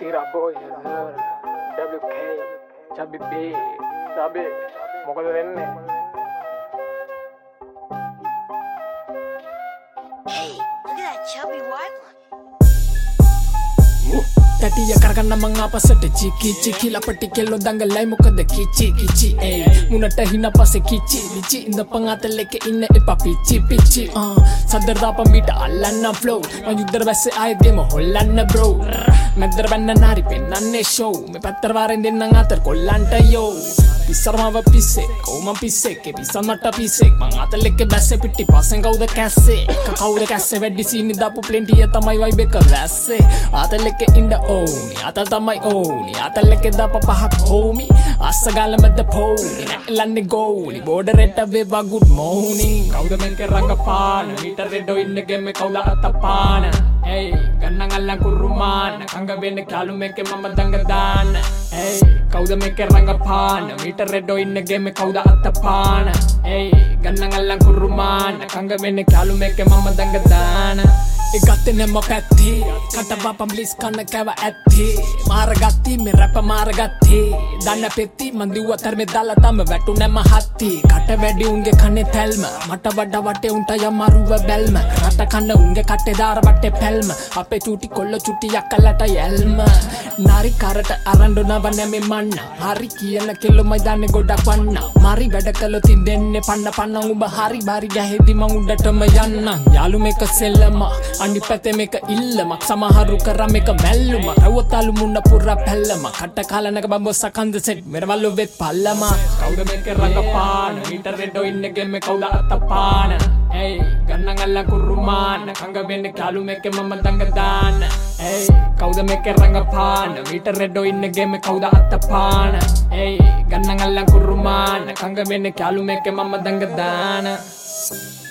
Tira boy, WK, Chubby B, Chubby, මොකද වෙන්නේ? Hey, look at that chubby white one. තටිය කරගන්න මං ආපසට චිකි චිකි ලපටි කෙල්ලෝ දඟලයි මොකද කිචි කිචි ඒ මුණට හින පස්සේ කිචි ලිචි ඉඳපන් අතලෙක ඉන්න එපා පිචි පිචි සද්දර දාපන් බීට අල්ලන්න ෆ්ලෝ මං යුද්දර වැස්සේ ආයෙත් ගෙම හොල්ලන්න බ්‍රෝ මැද්දර බැන්න නාරි පෙන්නන්නේ ෂෝ මේ පැත්තර වාරෙන් දෙන්නම් අතර කොල්ලන්ට යෝ පිස්සරමාව පිස්සෙක් ඕමන් පිස්සෙක් පිස්සන් මට පිස්සෙක් මං අතලෙක බැස්සේ පිටි පස්සෙන් කවුද කැස්සේ කවුද කැස්සේ වැඩි සීනි දාපු ප්ලෙන්ටිය තමයි වයිබ් එක වැස්සේ අතලෙක ඉන්න ඕනි අත තමයි ඕනි අතලෙක දාප පහක් හෝමි අස්සගාල මැද පෝනි නැලන්නේ ගෝලි බෝඩරෙට වේවා good morning කවුද මෙන්ක රංගපාන මීටර් රෙඩෝ ඉන්න ගෙම්මේ කවුද අතපාන hey ගන්නන් අල්ලන් කුරුමාන කංග වෙන්න කාලු මේක මම දඟ දාන hey කවුද මේක රංගපාන මීටර් රෙඩෝ ඉන්න ගෙම්මේ කවුද අතපාන hey ගන්නන් අල්ලන් කුරුමාන කංග වෙන්න කාලු මේක මම දඟ දාන ගත්තේ නැම පැත්ති කට බපම් ප්ලීස් කන්න කැව ඇත්ති මාරගත්ති මේ රැප මාරගත්ති දන්න පෙත්ති මන් දිව්ව තරමේ දාලා තම වැටු නැම හත්ති කට වැඩි උන්ගේ කන්නේ තැල්ම මට වඩා වටේ උන්ට යමරුව බැල්ම රට කන්න උන්ගේ කටේ දාර වටේ පැල්ම අපේ චූටි කොල්ල චුටි යකලට යල්ම නාරි කරට අරන්ඩු නව නැමෙ මන්න හරි කියන කෙල්ලෝ මයිදානේ ගොඩක් වන්න මාරි වැඩ කළොත් දෙන්නේ පන්න පන්න උඹ හරි බාරි ගැහෙදි මං උඩටම යන්න යාළු මේක සෙල්ලම අනි පැතේ මේක ඉල්ලමක් සමහරු කරා මේක මැල්ලුම රවතාලු මුන්න පුරා පැල්ලම කට කාලනක බම්බෝ සකන්ද සෙට් මෙරවල්ලු වෙත් පල්ලම කවුද මේක රංගපාන මීටර් රෙඩෝ ඉන්න ගෙම්මේ කවුද අතපාන hey ගන්නන් අල්ලන් කුරුමාන කංග වෙන්න කාලු මේක මම දඟ දාන hey කවුද මේක රංගපාන මීටර් රෙඩෝ ඉන්න ගෙම්මේ කවුද අතපාන hey ගන්නන් අල්ලන් කුරුමාන කංග වෙන්න කාලු මේක මම දඟ දාන